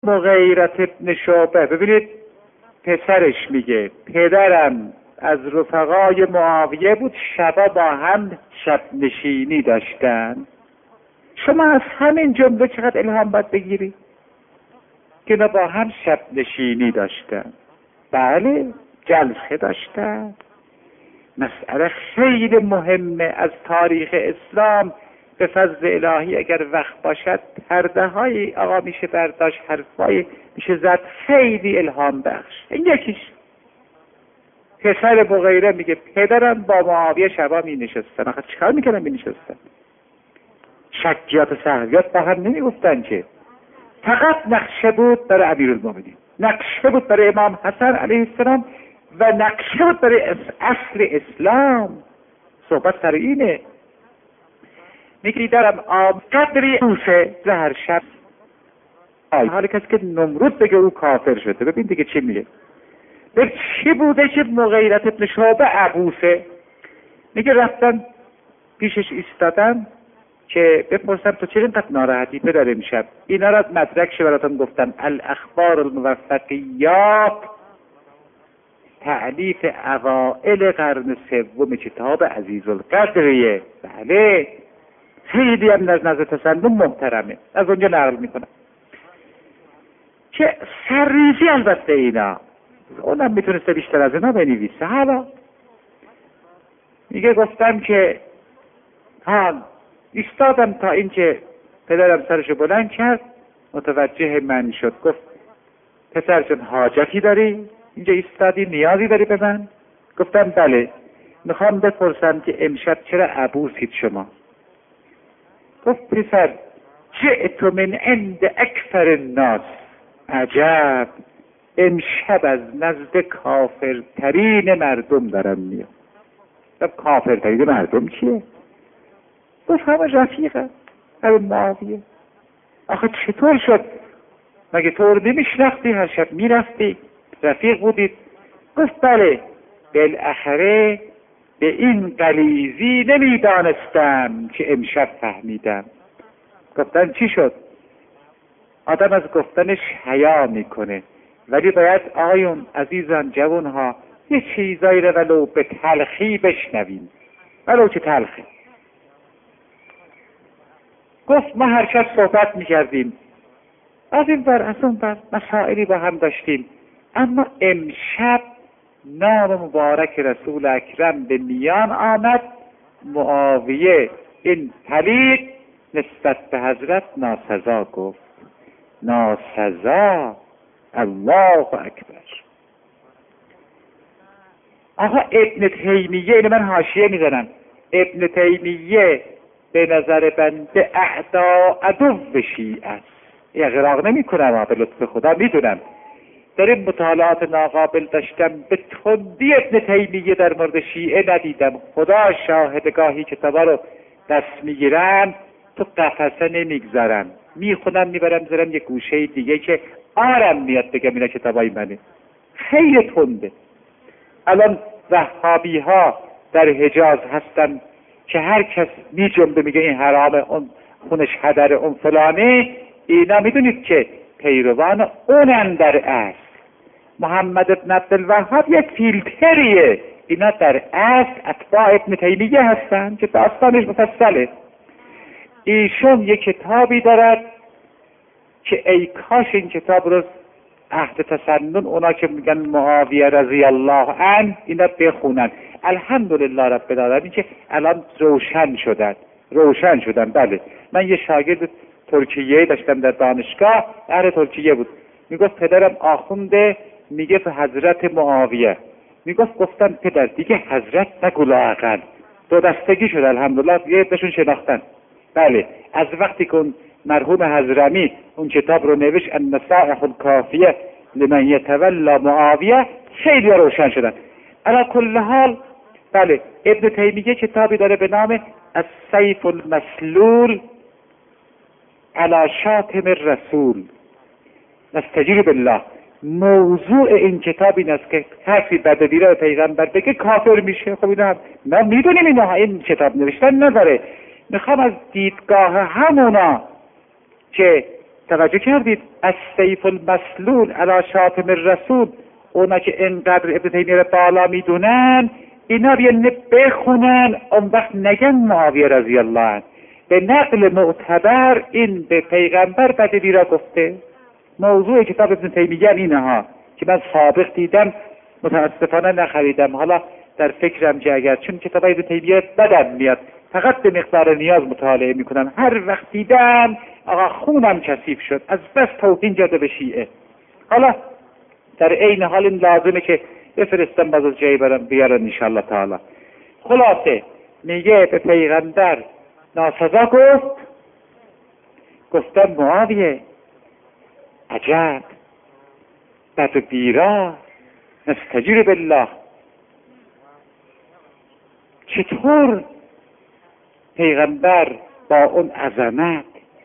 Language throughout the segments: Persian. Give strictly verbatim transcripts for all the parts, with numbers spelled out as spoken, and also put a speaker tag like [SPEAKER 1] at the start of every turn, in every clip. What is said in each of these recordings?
[SPEAKER 1] مغیرة ابن شعبه، ببینید پسرش میگه پدرم از رفقای معاویه بود، شبا با هم شب نشینی داشتن. شما از همین جمله چقدر الهام باید بگیری که اینا با هم شب نشینی داشتن. بله، جلسه داشتن. مسئله خیلی مهمه از تاریخ اسلام. به فضل الهی اگر وقت باشد پرده های آقا میشه برداشت، حرفای میشه زد، خیلی الهام بخش. این یکیش پسر مغیره میگه پدرم با معاویه شبا می نشستن. آخه چیکار میکنن می نشستن؟ شکیات و سهویات با هم نمی گفتن که، فقط نقشه بود برای امیرالمومنین، نقشه بود برای امام حسن علیه السلام و نقشه بود برای اصل اسلام. صحبت سر اینه. میگه درم آب قدری اوسه زهر شب. حالا کسی که نمرود بگه او کافر شده، ببین دیگه چی میگه. به چی بوده که مغیرة ابن شعبه عبوسه؟ میگه رفتن پیشش ایستادن که بپرسم تو چرا اینقدر ناراحتی پدر امشب؟ اینا را مدرکش براتون گفتم. الاخبار الموفقیات، تألیف اوائل قرن سوم کتاب عزیزالقدریه. بله، خیلی هم از نظر تسنن محترمه. از اونجا نقل میکنم که سریزی البته اینا، اونم میتونسته بیشتر از اینا بنویسه. حالا میگه گفتم که ها ایستادم تا اینکه پدرم سرشو بلند کرد، متوجه من شد. گفت پسر جان حاجتی داری؟ اینجا ایستادی، نیازی داری به من؟ گفتم بله، میخوام بپرسم که امشب چرا عبوسید شما؟ گفت پسر جئت من عند اکثر الناس. عجب، امشب از نزد کافرترین مردم دارم میام. گفت کافرترین مردم کیه؟ گفت همه رفیقه، همه معاویه. آخه چطور شد؟ مگه طور نمیشناختی؟ هر شب میرفتی، رفیق بودید؟ گفت بله، بالاخره به این غلیظی نمیدانستم که امشب فهمیدم. گفتن چی شد؟ آدم از گفتنش حیا میکنه، ولی باید آقایون عزیزان جوانها یه چیزایی رو ولو به تلخی بشنویم، ولو که تلخی. گفت ما هر شب صحبت میکردیم، از این بر از اون بر مسائلی با هم داشتیم، اما امشب نام مبارک رسول اکرم به میان آمد. معاویه این پلید نسبت به حضرت ناسزا گفت. ناسزا، الله اکبر. آقا ابن تیمیه، اینو من حاشیه میزنم، ابن تیمیه به نظر بنده اعدا عدو شیعه است. اغراق نمی کنم، به لطف خدا میدونم. در این مطالعات ناقابل داشتم، به تندی ابن تیمیه در مورد شیعه ندیدم. خدا شاهدگاهی کتابا رو دست میگیرم تو قفسه نمیگذارم، میخونم میبرم زرم یه گوشه دیگه که آرم میاد بگم اینا کتابای منه. خیلی تنده. الان وهابی ها در حجاز هستن که هر کس می جنبه میگه این حرامه، اون خونش هدر، اون فلانه. اینا میدونید که پیروان اونن در اصل. محمد ابن عبدالوهاب یک فیلتریه، اینا در اصل اتباع ابن تیمیه هستن که داستانش مفصله. ایشون یک کتابی دارد که ای کاش این کتاب رو عهد تسنن اونا که میگن معاویه رضی الله عنه اینا بخونن. الحمدلله رب العالمین که الان روشن شدن روشن شدن بله، من یه شاگرد ترکیه داشتم در دانشگاه، اهل ترکیه بود، میگفت پدرم آخونده میگه به حضرت معاویه. میگفت گفتم پدر دیگه حضرت نگو لااقل. دو دستگی شد الحمدلله، یه عدهشون شناختن. بله، از وقتی که اون مرحوم حضرمی اون کتاب رو نوشت النصائح الکافیه لمن یتولی معاویه، خیلی روشن شدن. علی کل حال بله، ابن تیمیه کتابی داره به نام السیف المسلول علی شاتم الرسول نستجیر بالله. موضوع این کتاب این است که کسی بد دیره پیغمبر بگه کافر میشه. خب اینا ما میدونیم اینا این کتاب نوشتن نداره. میخوام از دیدگاه همونا که توجه کردید از سیف المسلول علی شاتم الرسول، اونا که اینقدر ابن تیمیه رو بالا میدونن اینا بیان بخونن اون وقت نگن معاویه رضی الله عنه. به نقل معتبر این به پیغمبر بدی را گفته. موضوع کتاب ابن تیمیه اینه ها که من سابق دیدم متاسفانه نخریدم، حالا در فکرم که اگر چون کتاب ابن تیمیه بدم میاد فقط به مقدار نیاز مطالعه میکنم، هر وقت دیدم آقا خونم کثیف شد از بس توهین جاده به شیعه. حالا در عین حال این لازمه که بفرستم باز از جایی برم بیارن انشاءالله تعالی. خلاصه میگه به پیغمبر ناسزا گفت، گفتم معاویه عجب بد و بیرا نستجیر بالله، چطور پیغمبر با اون عظمت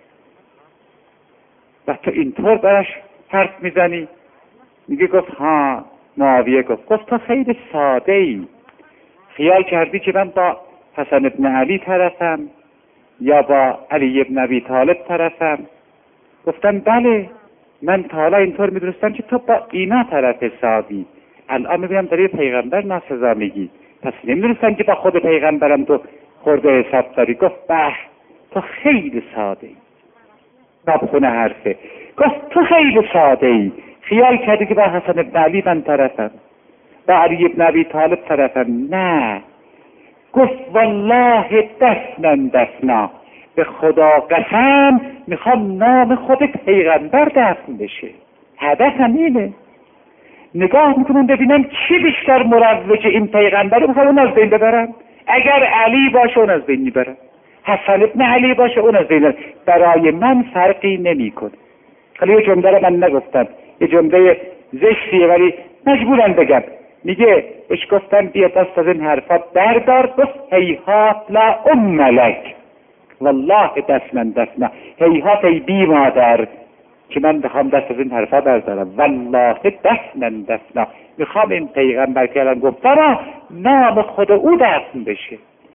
[SPEAKER 1] و تو اینطور براش حرف میزنی؟ میگه گفت ها. معاویه گفت گفت تو خیلی ساده ای، خیال کردی که من با حسن ابن علی طرفم یا با علی ابن ابی طالب طرفم؟ گفتم بله، من تا حالا اینطور میدونستم که تو با اینا طرف حسابی، الان میبینم داری پیغمبر ناسزا میگی، پس نمیدونستم که با خود پیغمبرم تو خورده حساب داری. گفت به تو خیلی ساده ای، نبخونه حرفه. گفت تو خیلی ساده ای، خیال کردی که با حسن ابن علی من طرفم، با علی ابن ابی طالب طرفم. نه، گفت والله دفنن دفنا، به خدا قسم میخوام نام خود پیغمبر دفن بشه، هدفم اینه. نگاه میکنم ببینم کی بیشتر مروج این پیغمبر، میخوام اون از بین ببرم. اگر علی باشه اون از بین میبرم، حسن ابن علی باشه اون از بین ببرم. برای من فرقی نمیکنه. حالا یه جمله رو من نگفتم، یه جمله زشتیه ولی مجبورم بگم. میگه اش گفتم بیا دست از این حرفا بردار. گفت هیهات لا ام لک، والله دفنن دفنا، هیهات ای بی مادر که من بخوام دست از این حرفا بردارم، والله دفنن دفنا، میخوام این پیغمبر که الان گفت نام خود او دفن بشه.